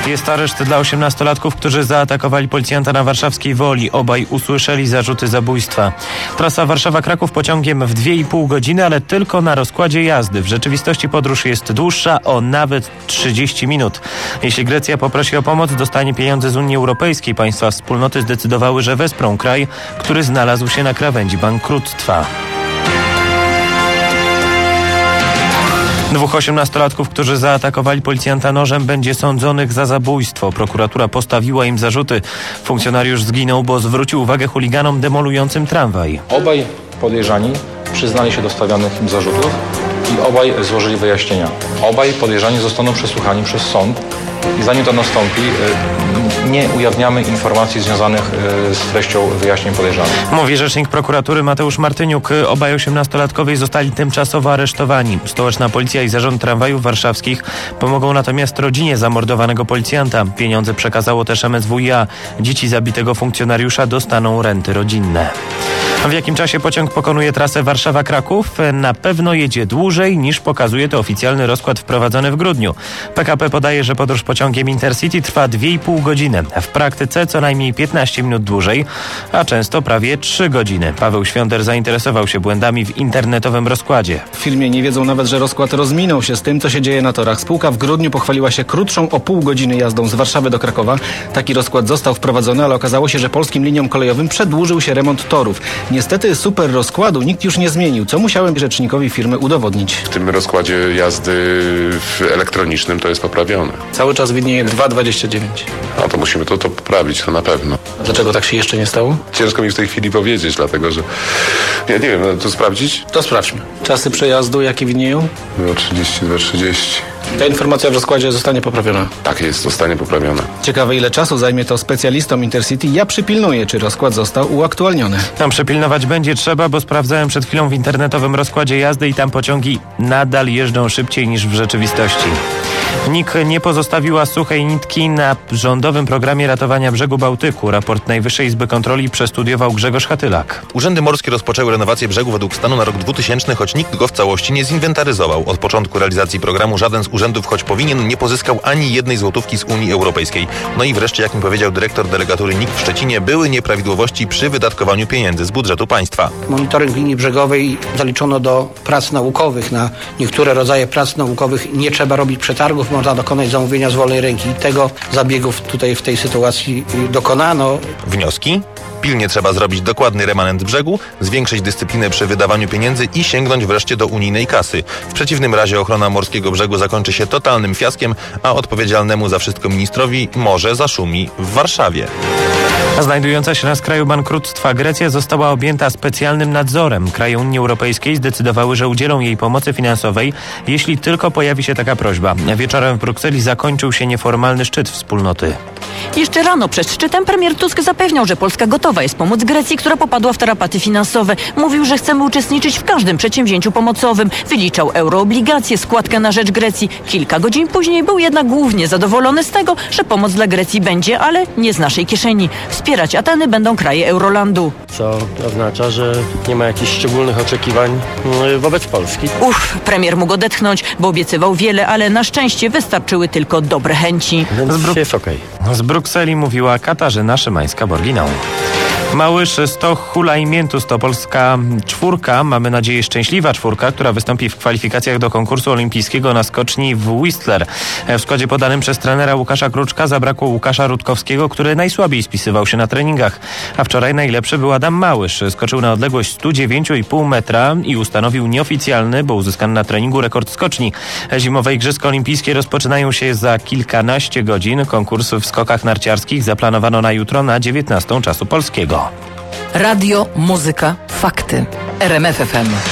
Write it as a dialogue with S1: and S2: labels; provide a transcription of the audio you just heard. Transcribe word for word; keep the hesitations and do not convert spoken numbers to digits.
S1: Jest areszt dla osiemnastolatków, którzy zaatakowali policjanta na warszawskiej Woli. Obaj usłyszeli zarzuty zabójstwa. Trasa Warszawa-Kraków pociągiem w dwie i pół godziny, ale tylko na rozkładzie jazdy. W rzeczywistości podróż jest dłuższa o nawet trzydzieści minut. Jeśli Grecja poprosi o pomoc, dostanie pieniądze z Unii Europejskiej. Państwa wspólnoty zdecydowały, że wesprą kraj, który znalazł się na krawędzi bankructwa. Dwóch osiemnastolatków, którzy zaatakowali policjanta nożem, będzie sądzonych za zabójstwo. Prokuratura postawiła im zarzuty. Funkcjonariusz zginął, bo zwrócił uwagę chuliganom demolującym tramwaj.
S2: Obaj podejrzani przyznali się do stawianych im zarzutów i obaj złożyli wyjaśnienia. Obaj podejrzani zostaną przesłuchani przez sąd i zanim to nastąpi, nie ujawniamy informacji związanych z treścią wyjaśnień podejrzanych.
S1: Mówi rzecznik prokuratury Mateusz Martyniuk. Obaj osiemnastolatkowie zostali tymczasowo aresztowani. Stołeczna Policja i Zarząd Tramwajów Warszawskich pomogą natomiast rodzinie zamordowanego policjanta. Pieniądze przekazało też M S W i A. Dzieci zabitego funkcjonariusza dostaną renty rodzinne. W jakim czasie pociąg pokonuje trasę Warszawa-Kraków? Na pewno jedzie dłużej niż pokazuje to oficjalny rozkład wprowadzony w grudniu. P K P podaje, że podróż pociągiem Intercity trwa dwie i pół godziny. W praktyce co najmniej piętnaście minut dłużej, a często prawie trzy godziny. Paweł Świąter zainteresował się błędami w internetowym rozkładzie.
S3: W firmie nie wiedzą nawet, że rozkład rozminął się z tym, co się dzieje na torach. Spółka w grudniu pochwaliła się krótszą o pół godziny jazdą z Warszawy do Krakowa. Taki rozkład został wprowadzony, ale okazało się, że polskim liniom kolejowym przedłużył się remont torów. Niestety super rozkładu nikt już nie zmienił, co musiałem rzecznikowi firmy udowodnić.
S4: W tym rozkładzie jazdy elektronicznym to jest poprawione.
S3: Cały czas widnieje dwa dwadzieścia dziewięć.
S4: No to musimy to, to poprawić, to na pewno.
S3: A dlaczego tak się jeszcze nie stało?
S4: Ciężko mi w tej chwili powiedzieć, dlatego że... Ja nie wiem, no, to sprawdzić?
S3: To sprawdźmy. Czasy przejazdu jakie widnieją?
S4: No trzydzieści dwa trzydzieści.
S3: Ta informacja w rozkładzie zostanie poprawiona.
S4: Tak jest, zostanie poprawiona.
S3: Ciekawe, ile czasu zajmie to specjalistom Intercity. Ja przypilnuję, czy rozkład został uaktualniony.
S1: Tam przypilnować będzie trzeba, bo sprawdzałem przed chwilą w internetowym rozkładzie jazdy i tam pociągi nadal jeżdżą szybciej niż w rzeczywistości. N I K nie pozostawiła suchej nitki na rządowym programie ratowania brzegu Bałtyku. Raport Najwyższej Izby Kontroli przestudiował Grzegorz Hatylak.
S5: Urzędy morskie rozpoczęły renowację brzegu według stanu na rok dwutysięczny, choć nikt go w całości nie zinwentaryzował. Od początku realizacji programu żaden z urzędów, choć powinien, nie pozyskał ani jednej złotówki z Unii Europejskiej. No i wreszcie, jak mi powiedział dyrektor delegatury N I K w Szczecinie, były nieprawidłowości przy wydatkowaniu pieniędzy z budżetu państwa.
S6: Monitoring linii brzegowej zaliczono do prac naukowych. Na niektóre rodzaje prac naukowych nie trzeba robić przetargów, można dokonać zamówienia z wolnej ręki. Tego zabiegów tutaj w tej sytuacji dokonano.
S5: Wnioski? Pilnie trzeba zrobić dokładny remanent brzegu, zwiększyć dyscyplinę przy wydawaniu pieniędzy i sięgnąć wreszcie do unijnej kasy. W przeciwnym razie ochrona morskiego brzegu zakończy się totalnym fiaskiem, a odpowiedzialnemu za wszystko ministrowi może zaszumi w Warszawie.
S1: Znajdująca się na skraju bankructwa Grecja została objęta specjalnym nadzorem. Kraje Unii Europejskiej zdecydowały, że udzielą jej pomocy finansowej, jeśli tylko pojawi się taka prośba. Wieczorem w Brukseli zakończył się nieformalny szczyt wspólnoty.
S7: Jeszcze rano przed szczytem premier Tusk zapewniał, że Polska gotowa jest pomóc Grecji, która popadła w tarapaty finansowe. Mówił, że chcemy uczestniczyć w każdym przedsięwzięciu pomocowym. Wyliczał euroobligacje, składkę na rzecz Grecji. Kilka godzin później był jednak głównie zadowolony z tego, że pomoc dla Grecji będzie, ale nie z naszej kieszeni. Wspierać Ateny będą kraje Eurolandu.
S8: Co oznacza, że nie ma jakichś szczególnych oczekiwań wobec Polski.
S7: Uff, premier mógł odetchnąć, bo obiecywał wiele, ale na szczęście wystarczyły tylko dobre chęci.
S8: Więc
S1: Z, Bru-
S8: jest okej.
S1: z Brukseli mówiła Katarzyna Szymańska-Borginą. Małysz, Stoch, Hula i Miętus to polska czwórka, mamy nadzieję szczęśliwa czwórka, która wystąpi w kwalifikacjach do konkursu olimpijskiego na skoczni w Whistler. W składzie podanym przez trenera Łukasza Kruczka zabrakło Łukasza Rutkowskiego, który najsłabiej spisywał się na treningach. A wczoraj najlepszy był Adam Małysz. Skoczył na odległość sto dziewięć i pół metra i ustanowił nieoficjalny, bo uzyskany na treningu rekord skoczni. Zimowe Igrzyska Olimpijskie rozpoczynają się za kilkanaście godzin. Konkurs w skokach narciarskich zaplanowano na jutro na dziewiętnastą czasu polskiego.
S9: Radio, muzyka, fakty. R M F F M.